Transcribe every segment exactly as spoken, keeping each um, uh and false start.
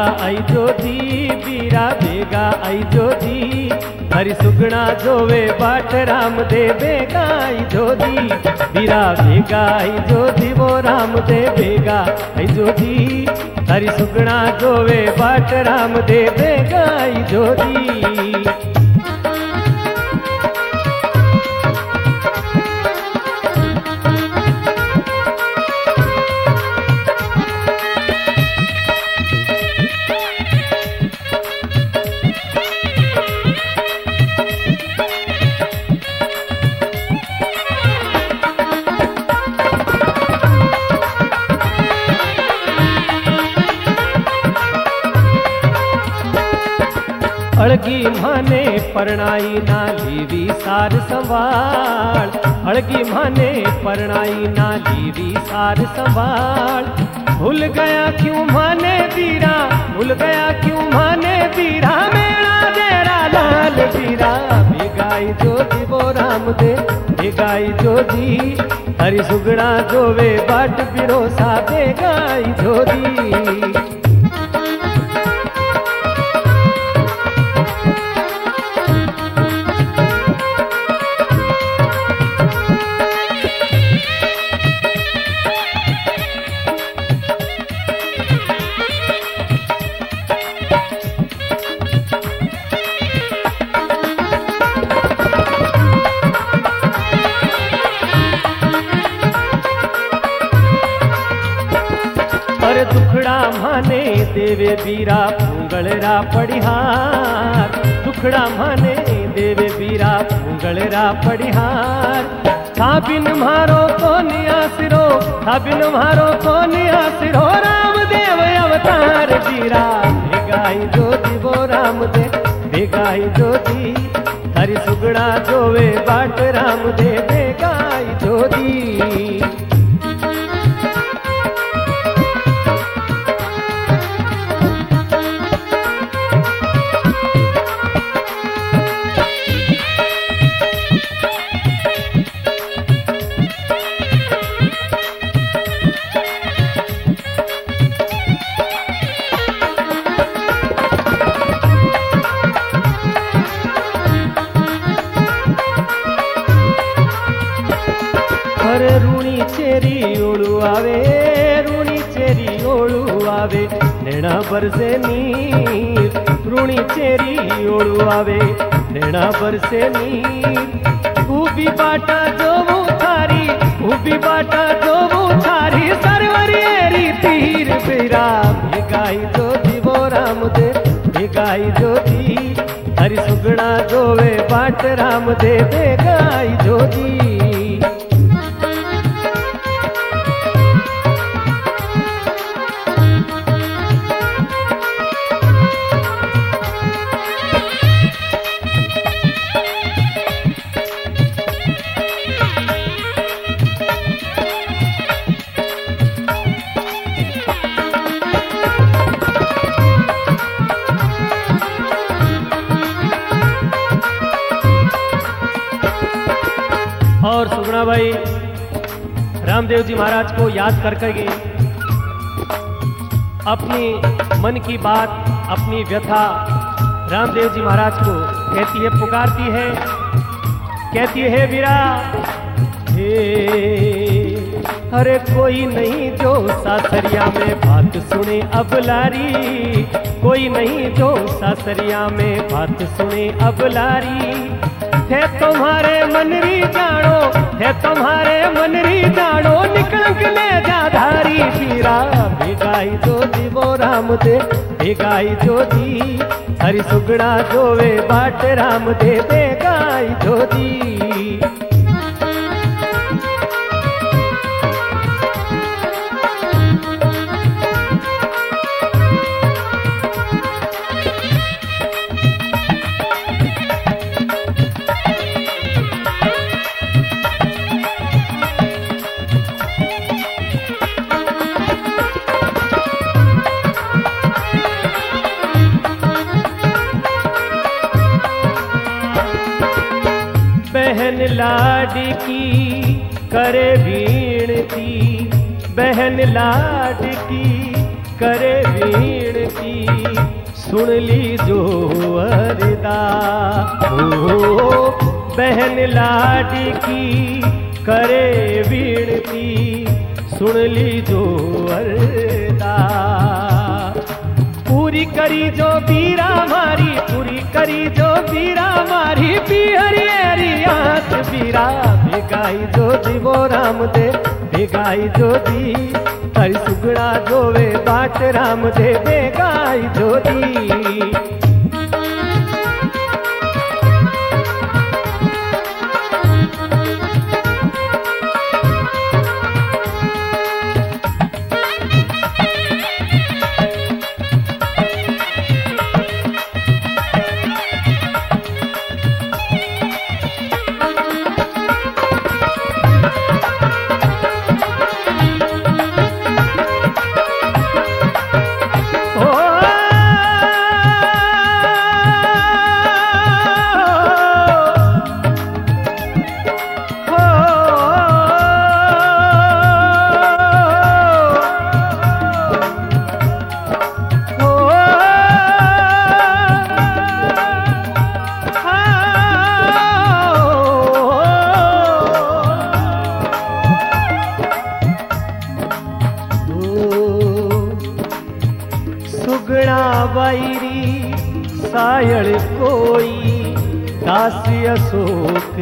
आई जोधी बीरा बेगा आई जोधी हरी सुगना जोवे बाट राम दे बेगा आई जोधी बीरा बेगा आई जोधी वो राम दे बेगा आई जोधी हरी सुगना जोवे बाट राम दे बेगा आई जोधी। अड़गी माने परणाई ना लीवी सार संभाल अड़गी माने परणाई ना लीवी सार संभाल भूल गया क्यों माने बीरा भूल गया क्यों माने बीरा मेरा तेरा लाल बीरा बेगाई जोधी वो राम दे बेगाई जोधी हरी सुगड़ा जोवे बाट बिरोसा बेगाई जोधी। अरे दुखड़ा माने देवे बीरा पुंगलरा पड़िहार दुखड़ा माने देवे बीरा पुंगलरा पड़िहार था बिन मारो को नियासिरो था बिन मारो को नियासिरो राम देव अवतार बीरा बेगाई जोधी वो राम दे बेगाई जोधी हरी सुगड़ा जोवे बाट राम दे बेगाई जोधी। अरे रूणी चेरी ओळू आवे रूणी चेरी ओळू आवे नेणा बरसे नीर रूणी चेरी ओळू आवे नेणा बरसे नीर उबी बाटा जोवू थारी उबी बाटा जोवू थारी सरवरी एरी तीर बीरा बेगाई जोधी वो राम दे बेगाई जोधी हरी सुगड़ा जोवे बाट राम दे बेगाई जोधी। और सुगुणा भाई रामदेव जी महाराज को याद कर करके अपनी मन की बात अपनी व्यथा रामदेव जी महाराज को कहती है पुकारती है कहती है वीरा हे अरे कोई नहीं जो सासरिया में बात सुने अब लारी कोई नहीं जो सासरिया में बात सुने अब लारी थे तुम्हारे मनरी जानो थे तुम्हारे मनरी जानो निकलंक ले जा धारी पीरा बेगाई जोधी वो राम दे बेगाई जोधी हरी सुगड़ा जोवे बाट राम दे बेगाई जोधी। बहन लाडकी करे वीणती बहन लाडकी करे वीणती सुन ली जो अरदास हो, बहन लाडी की करे विनती, सुन ली जो अरदास। पूरी करी जो बीरा मारी, पूरी करी जो बीरा मारी, बिहरी हरी आस बीरा भेगाई जो दिवो राम दे, भेगाई जो दी हरी सुगड़ा जोवे बाट राम दे, भेगाई जो दी। सुगड़ा बैरी सायड़ कोई दासी अशोक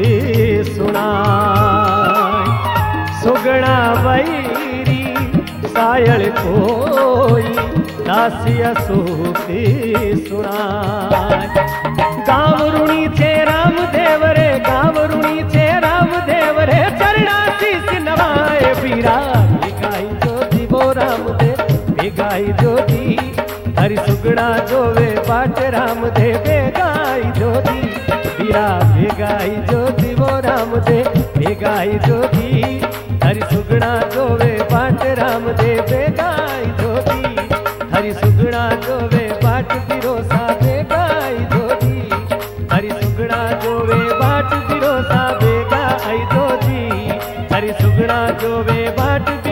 सुनाय, सुगड़ा बैरी सायड़ कोई दासी अशोक सुनाय। गाँव रुणी छे राम देव रे, गाँव रुणी छे राम देव रे, चरणासी नवाए बीरा भेगाई जो दिवो राम दे, भेगाई जो दी हरी सुगड़ा जोवे बाट राम दे, भेगाई जो दी बीरा भेगाई जो दिवो राम दे, भेगाई जो दी हरी सुगड़ा जोवे बाट राम दे, भेगाई जो दी हरी सुगड़ा जोवे बाट बिरोसा, भेगाई जो दी हरी सुगड़ा जोवे बाट बिरोसा, भेगाई जो दी हरी सुगड़ा जोवे बाट